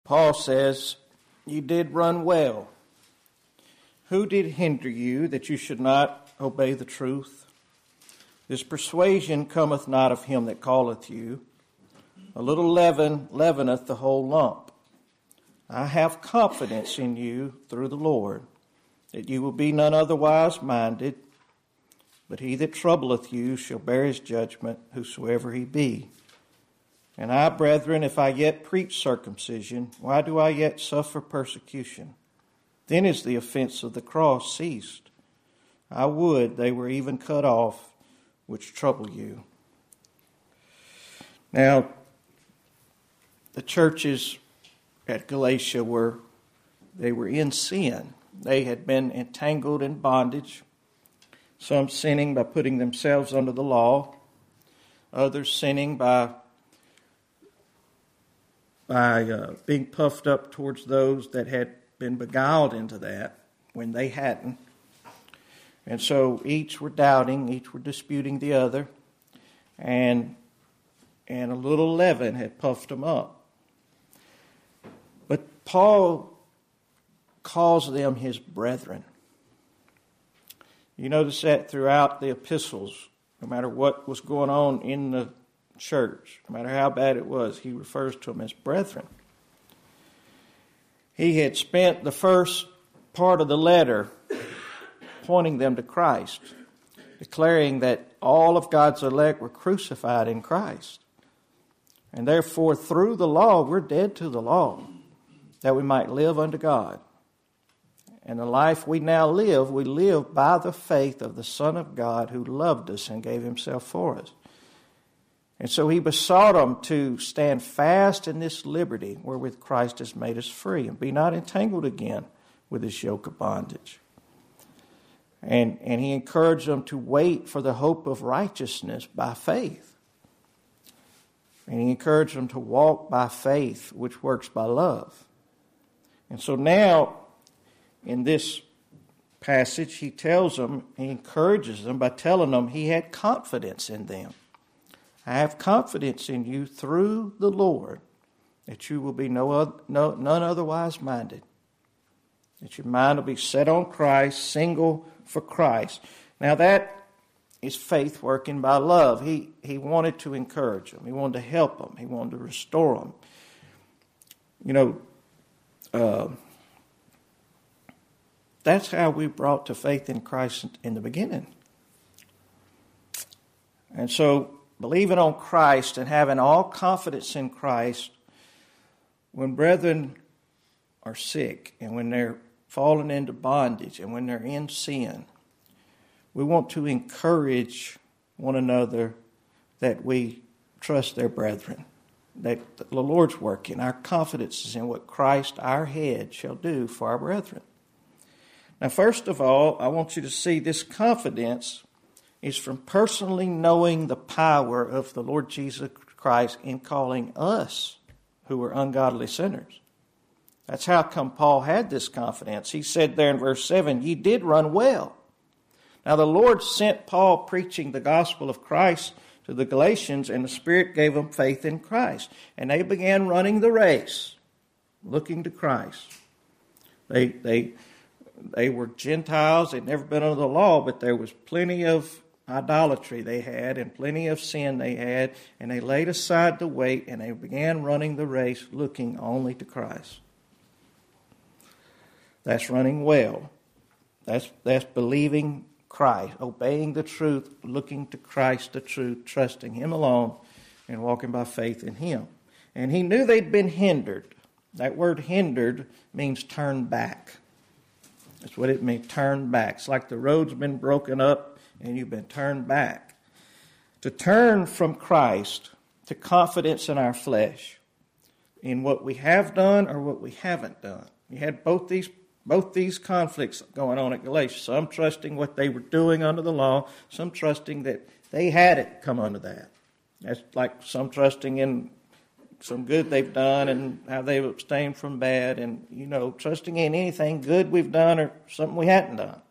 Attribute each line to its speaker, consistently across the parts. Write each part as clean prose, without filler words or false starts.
Speaker 1: Paul says, "You did run well. Who did hinder you that you should not obey the truth? This persuasion cometh not of him that calleth you. A little leaven leaveneth the whole lump. I have confidence in you through the Lord, that you will be none otherwise minded, but he that troubleth you shall bear his judgment, whosoever he be. And I, brethren, if I yet preach circumcision, why do I yet suffer persecution? Then is the offense of the cross ceased. I would they were even cut off, which trouble you." Now, the churches at Galatia were in sin. They had been entangled in bondage, some sinning by putting themselves under the law, others sinning by being puffed up towards those that had been beguiled into that when they hadn't. And so each were doubting, each were disputing the other, and a little leaven had puffed them up. But Paul calls them his brethren. You notice that throughout the epistles, no matter what was going on in the church, no matter how bad it was, he refers to them as brethren. He had spent the first part of the letter pointing them to Christ, declaring that all of God's elect were crucified in Christ. And therefore, through the law, we're dead to the law, that we might live unto God. And the life we now live, we live by the faith of the Son of God who loved us and gave himself for us. And so he besought them to stand fast in this liberty wherewith Christ has made us free, and be not entangled again with this yoke of bondage. And he encouraged them to wait for the hope of righteousness by faith. And he encouraged them to walk by faith, which works by love. And so now, in this passage, he tells them, he encourages them by telling them he had confidence in them. I have confidence in you through the Lord, that you will be none otherwise minded. That your mind will be set on Christ, single for Christ. Now that is faith working by love. He wanted to encourage them. He wanted to help them. He wanted to restore them. You know, that's how we brought to faith in Christ in the beginning. And so, believing on Christ and having all confidence in Christ, when brethren are sick and when they're fallen into bondage and when they're in sin, we want to encourage one another that we trust their brethren, that the Lord's working. Our confidence is in what Christ, our head, shall do for our brethren. Now, first of all, I want you to see this confidence is from personally knowing the power of the Lord Jesus Christ in calling us, who were ungodly sinners. That's how come Paul had this confidence. He said there in verse 7, "Ye did run well." Now the Lord sent Paul preaching the gospel of Christ to the Galatians, and the Spirit gave them faith in Christ. And they began running the race, looking to Christ. They were Gentiles. They'd never been under the law, but there was plenty of idolatry they had and plenty of sin they had, and they laid aside the weight and they began running the race looking only to Christ. That's running well. That's believing Christ, obeying the truth, looking to Christ, the truth, trusting Him alone, and walking by faith in Him. And he knew they'd been hindered. That word hindered means turn back. That's what it means, turn back. It's like the road's been broken up and you've been turned back. To turn from Christ to confidence in our flesh, in what we have done or what we haven't done. You had both these conflicts going on at Galatia. Some trusting what they were doing under the law, some trusting that they hadn't come under that. That's like some trusting in some good they've done and how they've abstained from bad, and, trusting in anything good we've done or something we hadn't done.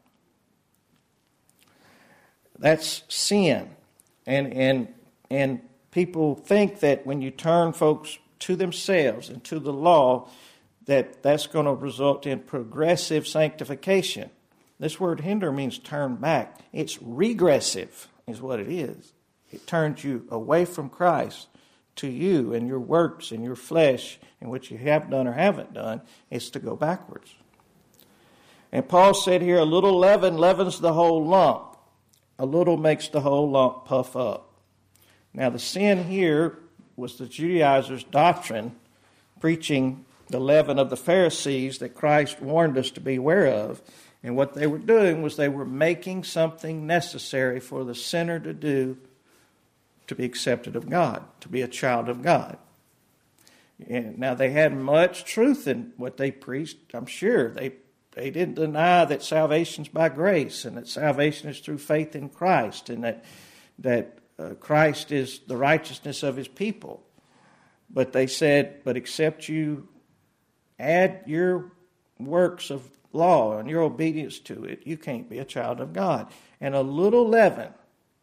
Speaker 1: That's sin. And people think that when you turn folks to themselves and to the law, that's going to result in progressive sanctification. This word hinder means turn back. It's regressive is what it is. It turns you away from Christ to you and your works and your flesh and what you have done or haven't done. It's to go backwards. And Paul said here, a little leaven leavens the whole lump. A little makes the whole lump puff up. Now the sin here was the Judaizers' doctrine, preaching the leaven of the Pharisees that Christ warned us to beware of. And what they were doing was they were making something necessary for the sinner to do to be accepted of God, to be a child of God. And now they had much truth in what they preached, I'm sure. They didn't deny that salvation is by grace and that salvation is through faith in Christ and that Christ is the righteousness of his people. But they said, but except you add your works of law and your obedience to it, you can't be a child of God. And a little leaven,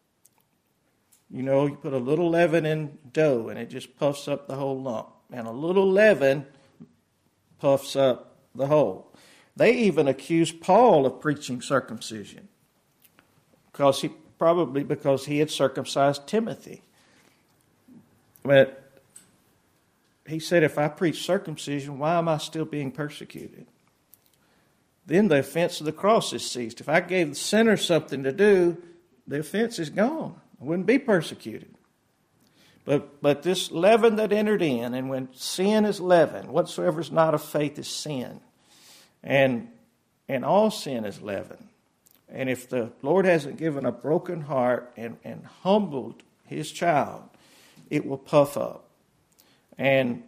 Speaker 1: you put a little leaven in dough and it just puffs up the whole lump. And a little leaven puffs up the whole. They even accused Paul of preaching circumcision because he had circumcised Timothy. But he said, if I preach circumcision, why am I still being persecuted? Then the offense of the cross is ceased. If I gave the sinner something to do, the offense is gone. I wouldn't be persecuted. But this leaven that entered in, and when sin is leaven, whatsoever is not of faith is sin. And all sin is leaven. And if the Lord hasn't given a broken heart and humbled his child, it will puff up. And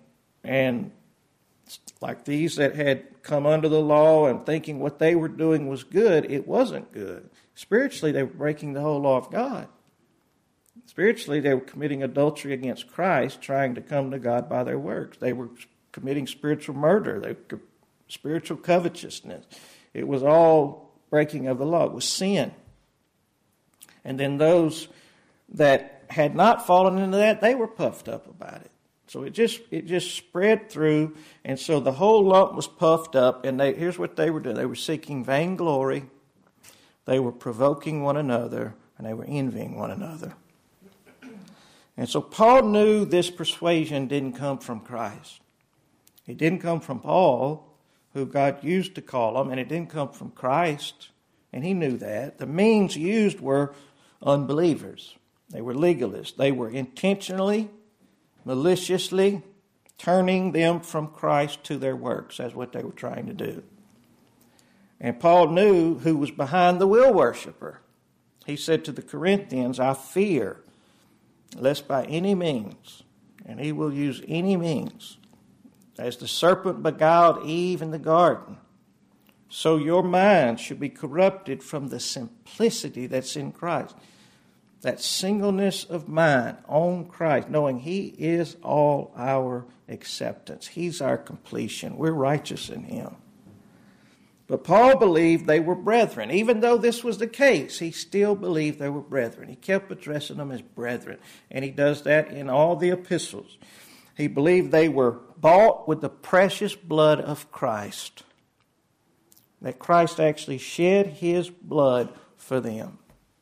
Speaker 1: like these that had come under the law and thinking what they were doing was good, it wasn't good. Spiritually, they were breaking the whole law of God. Spiritually, they were committing adultery against Christ, trying to come to God by their works. They were committing spiritual murder. Spiritual covetousness. It was all breaking of the law. It was sin. And then those that had not fallen into that, they were puffed up about it. So it just spread through, and so the whole lump was puffed up, and here's what they were doing. They were seeking vainglory, they were provoking one another, and they were envying one another. And so Paul knew this persuasion didn't come from Christ. It didn't come from Paul, who God used to call him, and it didn't come from Christ, and he knew that. The means used were unbelievers. They were legalists. They were intentionally, maliciously turning them from Christ to their works. That's what they were trying to do. And Paul knew who was behind the will worshiper. He said to the Corinthians, I fear, lest by any means, and he will use any means, as the serpent beguiled Eve in the garden, so your mind should be corrupted from the simplicity that's in Christ. That singleness of mind on Christ, knowing he is all our acceptance. He's our completion. We're righteous in him. But Paul believed they were brethren. Even though this was the case, he still believed they were brethren. He kept addressing them as brethren. And he does that in all the epistles. He believed they were bought with the precious blood of Christ. That Christ actually shed his blood for them.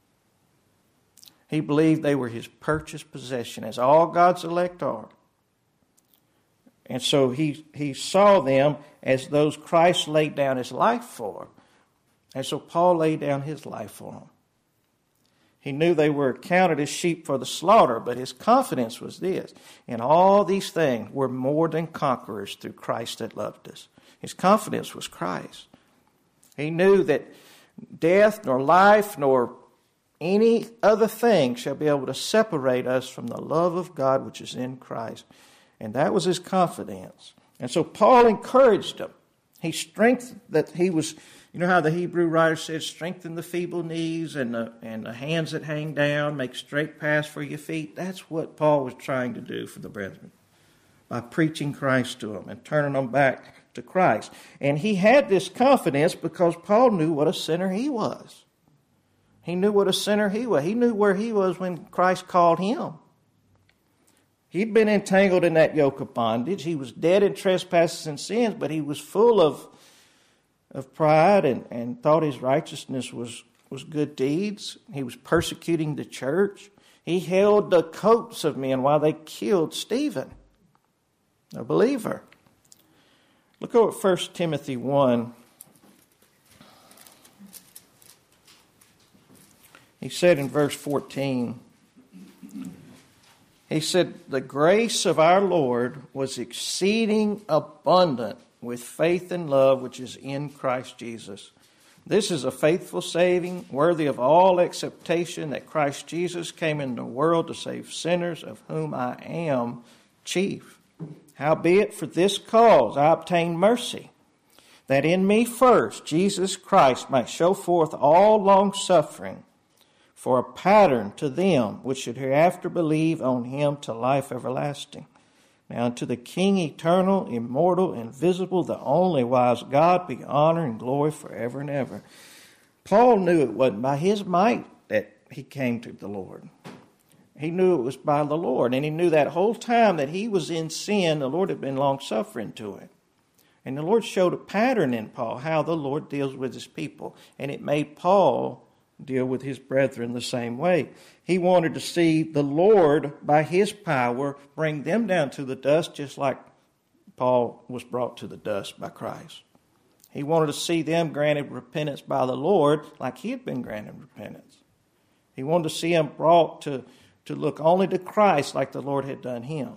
Speaker 1: He believed they were his purchased possession, as all God's elect are. And so he saw them as those Christ laid down his life for. And so Paul laid down his life for them. He knew they were counted as sheep for the slaughter, but his confidence was this: in all these things we're more than conquerors through Christ that loved us. His confidence was Christ. He knew that death nor life nor any other thing shall be able to separate us from the love of God which is in Christ. And that was his confidence. And so Paul encouraged him. He strengthened that he was, you know how the Hebrew writer said, strengthen the feeble knees and the hands that hang down, make straight paths for your feet. That's what Paul was trying to do for the brethren by preaching Christ to them and turning them back to Christ. And he had this confidence because Paul knew what a sinner he was. He knew what a sinner he was. He knew where he was when Christ called him. He'd been entangled in that yoke of bondage. He was dead in trespasses and sins, but he was full of pride and thought his righteousness was good deeds. He was persecuting the church. He held the coats of men while they killed Stephen, a believer. Look at 1 Timothy 1. He said in verse 14, he said, the grace of our Lord was exceeding abundant with faith and love which is in Christ Jesus. This is a faithful saving, worthy of all acceptation, that Christ Jesus came into the world to save sinners, of whom I am chief. Howbeit for this cause I obtained mercy, that in me first Jesus Christ might show forth all long-suffering, for a pattern to them which should hereafter believe on him to life everlasting. Now unto the King eternal, immortal, invisible, the only wise God, be honor and glory forever and ever. Paul knew it wasn't by his might that he came to the Lord. He knew it was by the Lord, and he knew that whole time that he was in sin, the Lord had been long-suffering to it. And the Lord showed a pattern in Paul, how the Lord deals with his people. And it made Paul deal with his brethren the same way. He wanted to see the Lord, by his power, bring them down to the dust, just like Paul was brought to the dust by Christ. He wanted to see them granted repentance by the Lord, like he had been granted repentance. He wanted to see them brought to look only to Christ, like the Lord had done him.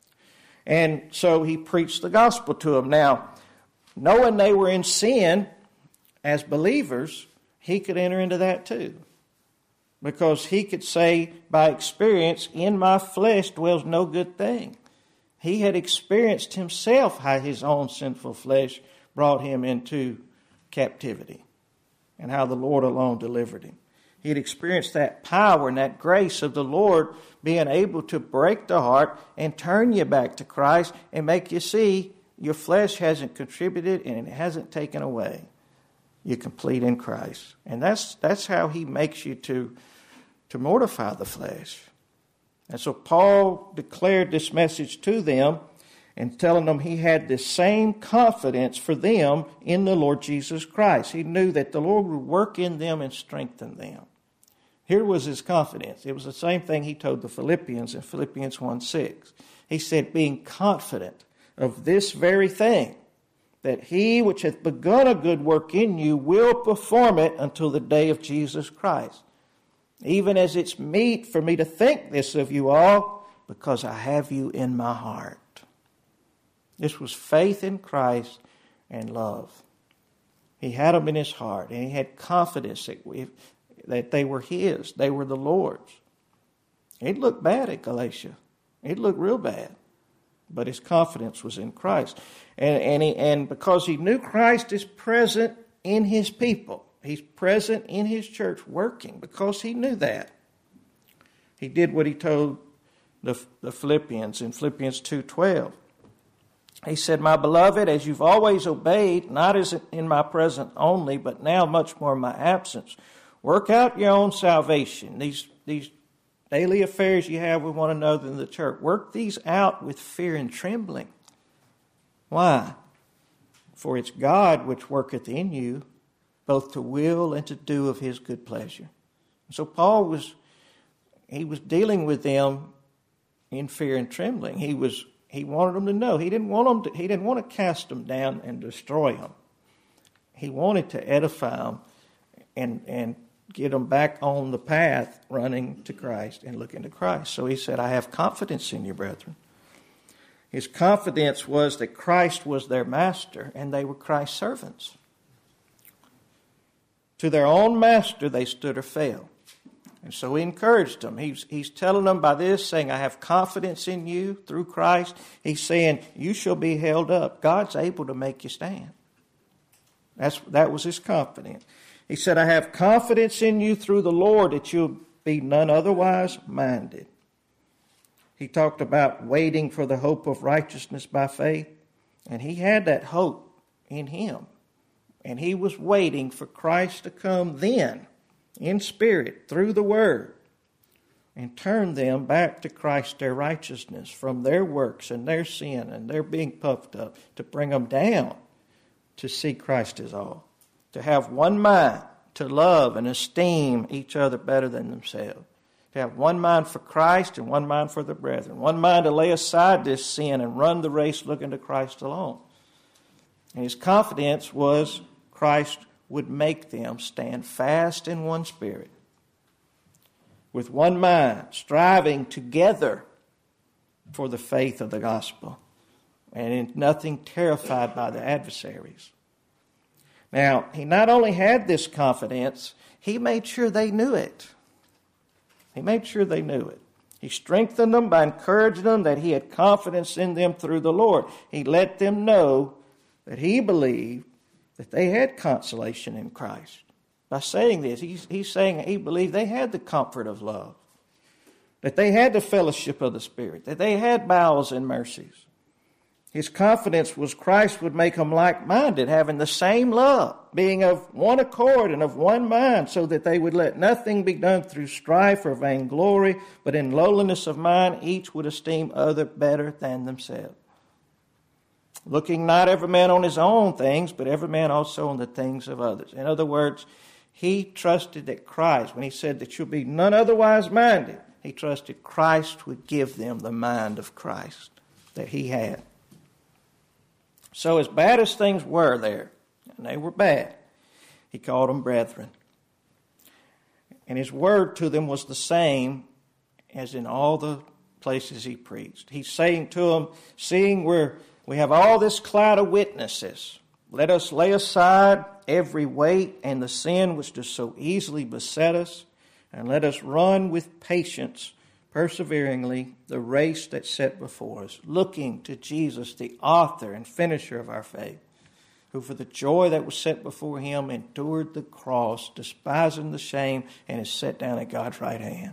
Speaker 1: And so he preached the gospel to them. Now, knowing they were in sin as believers, he could enter into that too. Because he could say by experience, in my flesh dwells no good thing. He had experienced himself how his own sinful flesh brought him into captivity, and how the Lord alone delivered him. He had experienced that power and that grace of the Lord being able to break the heart and turn you back to Christ and make you see your flesh hasn't contributed and it hasn't taken away. You're complete in Christ. And that's how he makes you to mortify the flesh. And so Paul declared this message to them and telling them he had the same confidence for them in the Lord Jesus Christ. He knew that the Lord would work in them and strengthen them. Here was his confidence. It was the same thing he told the Philippians in Philippians 1:6. He said, being confident of this very thing, that he which hath begun a good work in you will perform it until the day of Jesus Christ. Even as it's meet for me to think this of you all, because I have you in my heart. This was faith in Christ and love. He had them in his heart, and he had confidence that they were his. They were the Lord's. It looked bad at Galatia. It looked real bad. But his confidence was in Christ. And because he knew Christ is present in his people. He's present in his church working, because he knew that. He did what he told the Philippians in Philippians 2:12. He said, my beloved, as you've always obeyed, not as in my presence only, but now much more in my absence, work out your own salvation. These daily affairs you have with one another in the church, work these out with fear and trembling. Why? For it's God which worketh in you, both to will and to do of his good pleasure. So Paul was dealing with them in fear and trembling. He wanted them to know. He didn't want to cast them down and destroy them. He wanted to edify them and get them back on the path, running to Christ and looking to Christ. So he said, I have confidence in you, brethren. His confidence was that Christ was their master and they were Christ's servants. To their own master they stood or fell. And so he encouraged them. He's telling them by this, saying, I have confidence in you through Christ. He's saying, you shall be held up. God's able to make you stand. That was his confidence. He said, I have confidence in you through the Lord, that you'll be none otherwise minded. He talked about waiting for the hope of righteousness by faith. And he had that hope in him. And he was waiting for Christ to come then, in spirit, through the Word. and turn them back to Christ, their righteousness, from their works and their sin and their being puffed up, to bring them down to see Christ as all, to have one mind, to love and esteem each other better than themselves, to have one mind for Christ and one mind for the brethren, one mind to lay aside this sin and run the race looking to Christ alone. And his confidence was Christ would make them stand fast in one spirit, with one mind, striving together for the faith of the gospel, and in nothing terrified by the adversaries. Now, he not only had this confidence, he made sure they knew it. He made sure they knew it. He strengthened them by encouraging them that he had confidence in them through the Lord. He let them know that he believed that they had consolation in Christ. By saying this, he's saying he believed they had the comfort of love, that they had the fellowship of the Spirit, that they had bowels and mercies. His confidence was Christ would make them like-minded, having the same love, being of one accord and of one mind, so that they would let nothing be done through strife or vainglory, but in lowliness of mind each would esteem other better than themselves. Looking not every man on his own things, but every man also on the things of others. In other words, he trusted that Christ, when he said that you'll be none otherwise minded, he trusted Christ would give them the mind of Christ that he had. So as bad as things were there, and they were bad, he called them brethren. And his word to them was the same as in all the places he preached. He's saying to them, seeing we have all this cloud of witnesses, let us lay aside every weight and the sin which does so easily beset us, and let us run with patience, perseveringly, the race that's set before us, looking to Jesus, the author and finisher of our faith, who for the joy that was set before him endured the cross, despising the shame, and is set down at God's right hand.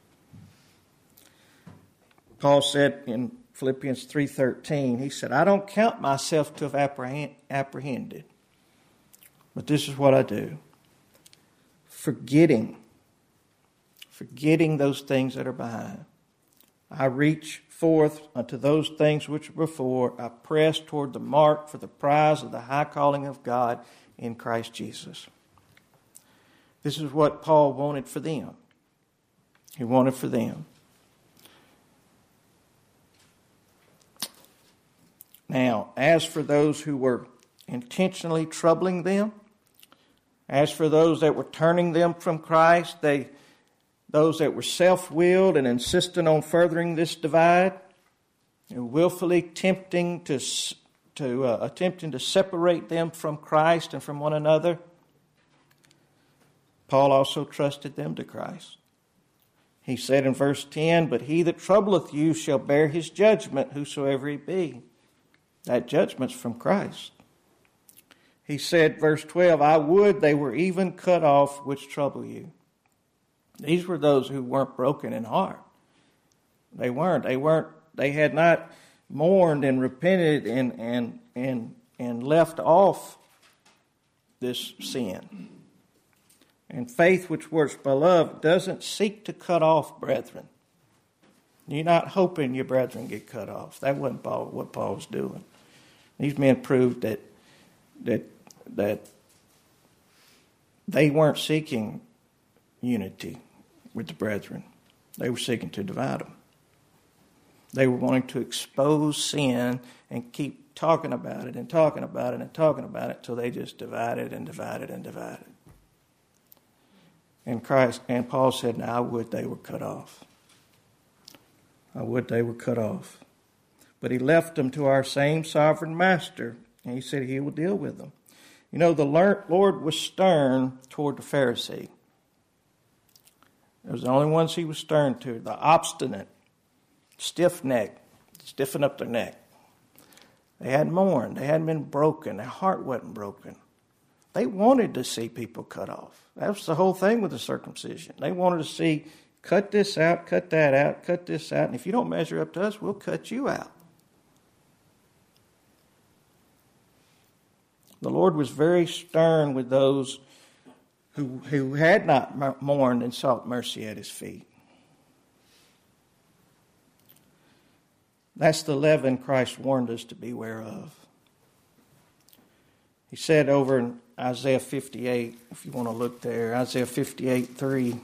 Speaker 1: Paul said in Philippians 3:13, he said, I don't count myself to have apprehended, but this is what I do. Forgetting those things that are behind, I reach forth unto those things which are before. I press toward the mark for the prize of the high calling of God in Christ Jesus. This is what Paul wanted for them. He wanted for them. Now, as for those who were intentionally troubling them, as for those that were turning them from Christ, those that were self-willed and insistent on furthering this divide, willfully attempting to separate them from Christ and from one another, Paul also trusted them to Christ. He said in verse 10, but he that troubleth you shall bear his judgment, whosoever he be. That judgment's from Christ. He said, verse 12, I would they were even cut off which trouble you. These were those who weren't broken in heart. They weren't. They had not mourned and repented and left off this sin. And faith which works by love doesn't seek to cut off brethren. You're not hoping your brethren get cut off. That wasn't what Paul was doing. These men proved that they weren't seeking unity with the brethren. They were seeking to divide them. They were wanting to expose sin and keep talking about it and talking about it and talking about it till they just divided and divided and divided. And Paul said, now I would they were cut off. I would they were cut off. But he left them to our same sovereign master, and he said he will deal with them. You know, the Lord was stern toward the Pharisee. It was the only ones he was stern to, the obstinate, stiff-necked, stiffen up their neck. They hadn't mourned. They hadn't been broken. Their heart wasn't broken. They wanted to see people cut off. That was the whole thing with the circumcision. They wanted to see, cut this out, cut that out, cut this out, and if you don't measure up to us, we'll cut you out. The Lord was very stern with those who had not mourned and sought mercy at his feet. That's the leaven Christ warned us to beware of. He said over in Isaiah 58, if you want to look there, Isaiah 58:3.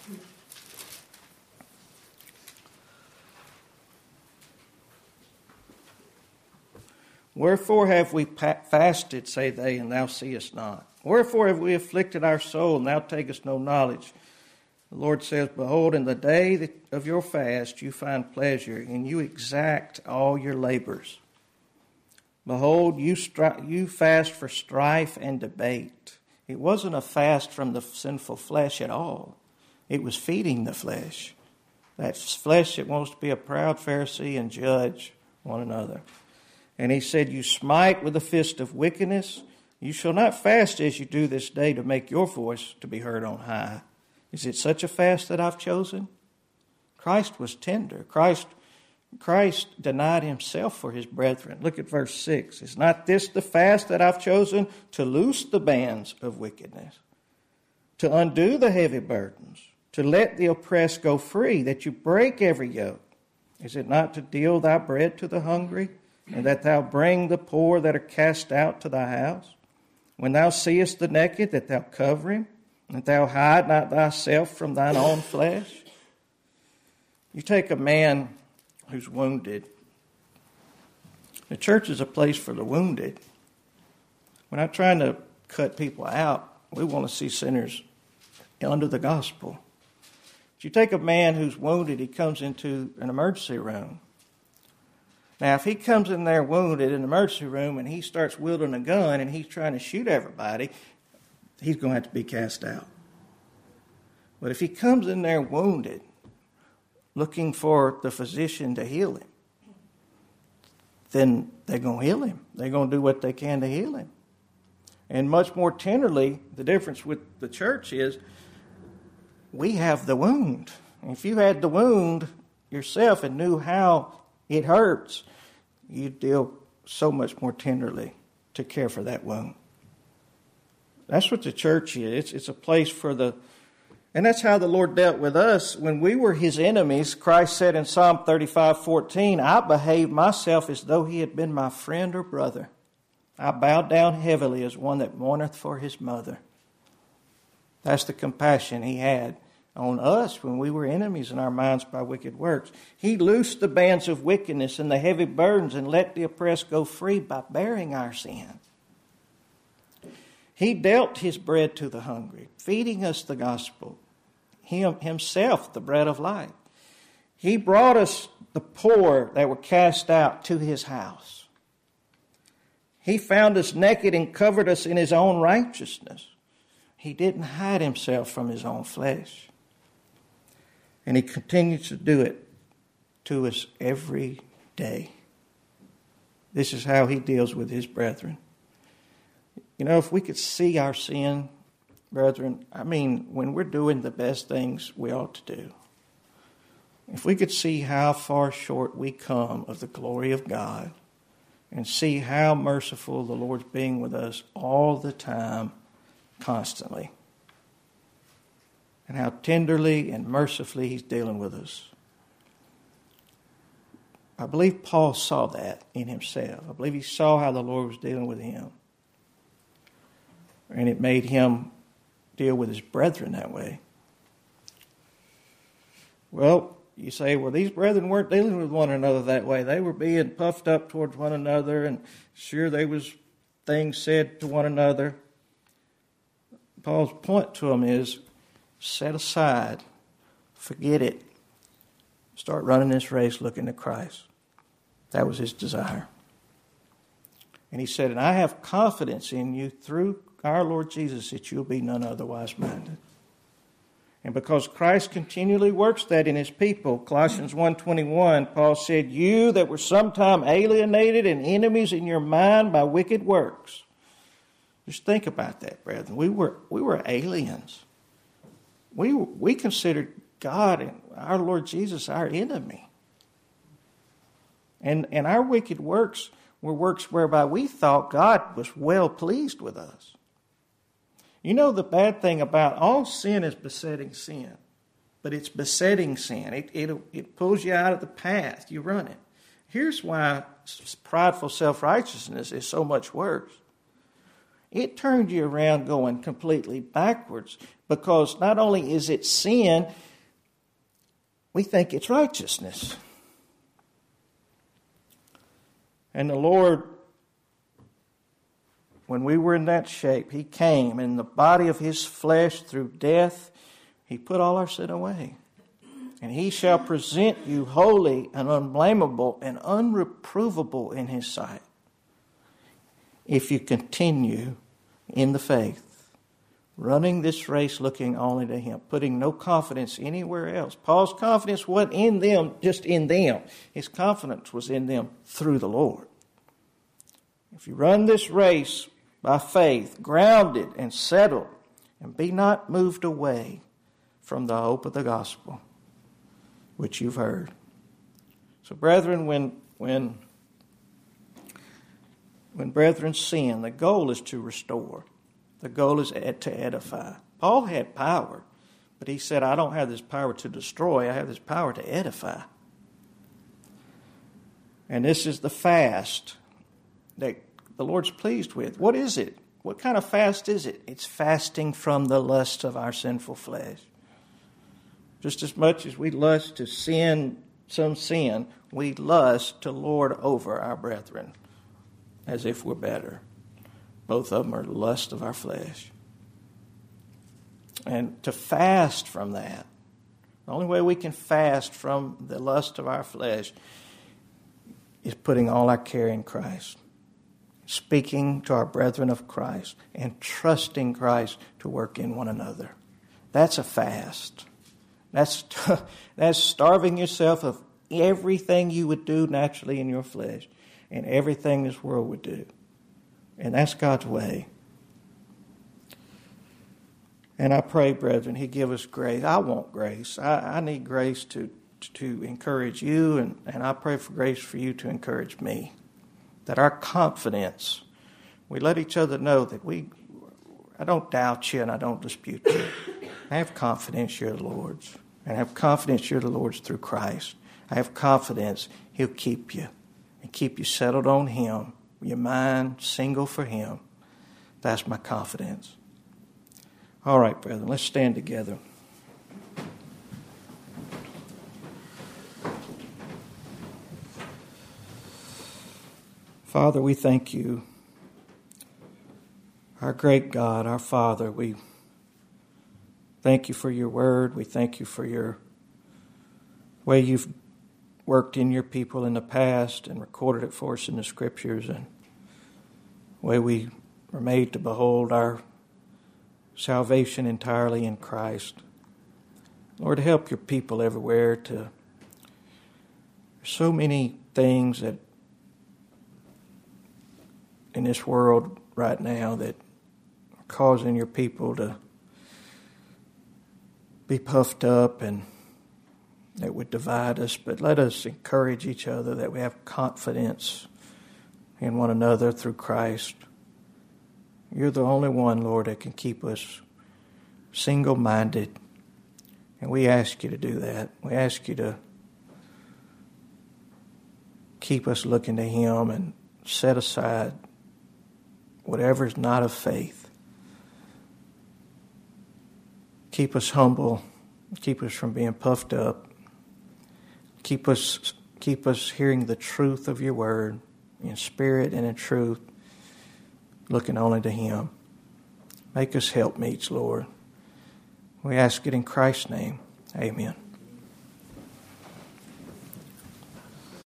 Speaker 1: Wherefore have we fasted, say they, and thou seest not? Wherefore have we afflicted our soul, and thou takest no knowledge? The Lord says, behold, in the day of your fast you find pleasure, and you exact all your labors. Behold, you fast for strife and debate. It wasn't a fast from the sinful flesh at all. It was feeding the flesh. That flesh that wants to be a proud Pharisee and judge one another. And he said, you smite with the fist of wickedness. You shall not fast as you do this day to make your voice to be heard on high. Is it such a fast that I've chosen? Christ was tender. Christ denied himself for his brethren. Look at verse 6. Is not this the fast that I've chosen? To loose the bands of wickedness, to undo the heavy burdens, to let the oppressed go free, that you break every yoke. Is it not to deal thy bread to the hungry, and that thou bring the poor that are cast out to thy house? When thou seest the naked, that thou cover him, and that thou hide not thyself from thine own flesh? You take a man who's wounded. The church is a place for the wounded. We're not trying to cut people out. We want to see sinners under the gospel. But you take a man who's wounded, he comes into an emergency room. Now, if he comes in there wounded in the emergency room and he starts wielding a gun and he's trying to shoot everybody, he's going to have to be cast out. But if he comes in there wounded, looking for the physician to heal him, then they're going to heal him. They're going to do what they can to heal him. And much more tenderly, the difference with the church is we have the wound. If you had the wound yourself and knew how it hurts, you'd deal so much more tenderly to care for that wound. That's what the church is. It's a place for the... And that's how the Lord dealt with us. When we were his enemies, Christ said in Psalm 35:14, I behaved myself as though he had been my friend or brother. I bowed down heavily as one that mourneth for his mother. That's the compassion he had on us when we were enemies in our minds by wicked works. He loosed the bands of wickedness and the heavy burdens and let the oppressed go free by bearing our sin. He dealt his bread to the hungry, feeding us the gospel. Himself, the bread of life. He brought us the poor that were cast out to his house. He found us naked and covered us in his own righteousness. He didn't hide himself from his own flesh. And he continues to do it to us every day. This is how he deals with his brethren. You know, if we could see our sin, brethren, I mean, when we're doing the best things we ought to do, if we could see how far short we come of the glory of God and see how merciful the Lord's being with us all the time, constantly, and how tenderly and mercifully he's dealing with us. I believe Paul saw that in himself. I believe he saw how the Lord was dealing with him. And it made him deal with his brethren that way. Well, you say, well, these brethren weren't dealing with one another that way. They were being puffed up towards one another, and sure, there was things said to one another. Paul's point to them is, set aside, forget it, start running this race looking to Christ. That was his desire. And he said, and I have confidence in you through our Lord Jesus that you'll be none otherwise minded. And because Christ continually works that in his people, Colossians 1:21, Paul said, you that were sometime alienated and enemies in your mind by wicked works. Just think about that, brethren. We were aliens. We considered God and our Lord Jesus our enemy. And our wicked works were works whereby we thought God was well pleased with us. You know, the bad thing about all sin is besetting sin. But it's besetting sin. It pulls you out of the path. You run it. Here's why prideful self-righteousness is so much worse. It turned you around going completely backwards, because not only is it sin, we think it's righteousness. And the Lord, when we were in that shape, He came in the body of His flesh through death. He put all our sin away. And He shall present you holy and unblameable and unreprovable in His sight, if you continue in the faith, running this race looking only to Him, putting no confidence anywhere else. Paul's confidence wasn't in them, just in them. His confidence was in them through the Lord. If you run this race by faith, grounded and settled, and be not moved away from the hope of the gospel, which you've heard. So, brethren, when brethren sin, the goal is to restore. The goal is to edify. Paul had power, but he said, I don't have this power to destroy. I have this power to edify. And this is the fast that the Lord's pleased with. What is it? What kind of fast is it? It's fasting from the lust of our sinful flesh. Just as much as we lust to sin, we lust to lord over our brethren as if we're better. Both of them are lust of our flesh. And to fast from that, the only way we can fast from the lust of our flesh is putting all our care in Christ, speaking to our brethren of Christ, and trusting Christ to work in one another. That's a fast. That's starving yourself of everything you would do naturally in your flesh and everything this world would do. And that's God's way. And I pray, brethren, He give us grace. I want grace. I need grace to encourage you, and I pray for grace for you to encourage me. That our confidence, we let each other know that I don't doubt you and I don't dispute you. I have confidence you're the Lord's. And I have confidence you're the Lord's through Christ. I have confidence He'll keep you and keep you settled on Him, your mind single for Him. That's my confidence. All right, brethren, let's stand together. Father, we thank You. Our great God, our Father, we thank You for Your word. We thank You for Your way You've worked in Your people in the past and recorded it for us in the Scriptures, and the way we were made to behold our salvation entirely in Christ. Lord, help Your people everywhere to... There's so many things that in this world right now that are causing Your people to be puffed up and that would divide us, but let us encourage each other that we have confidence in one another through Christ. You're the only one, Lord, that can keep us single-minded, and we ask You to do that. We ask You to keep us looking to Him and set aside whatever is not of faith. Keep us humble. Keep us from being puffed up. Keep us hearing the truth of Your word in spirit and in truth, looking only to Him. Make us helpmeets, Lord. We ask it in Christ's name. Amen.